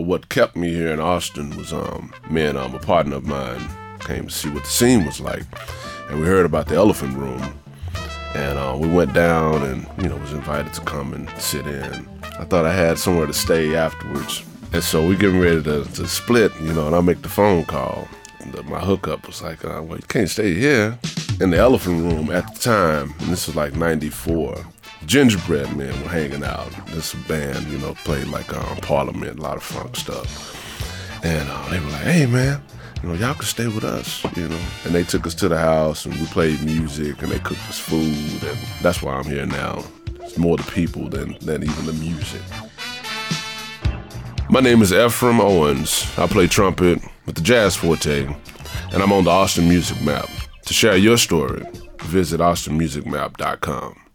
what kept me here in Austin was me and a partner of mine came to see what the scene was like. And we heard about the Elephant Room. And we went down and, was invited to come and sit in. I thought I had somewhere to stay afterwards. And so we getting ready to split, and I make the phone call. My hookup was like, well, you can't stay here. In the Elephant Room at the time, and this was like 94, Gingerbread Men were hanging out. This band, played like Parliament, a lot of funk stuff. And they were like, hey, man, y'all can stay with us, And they took us to the house and we played music and they cooked us food. And that's why I'm here now. It's more the people than even the music. My name is Ephraim Owens. I play trumpet with the Jazz Forte, and I'm on the Austin Music Map. To share your story, visit austinmusicmap.com.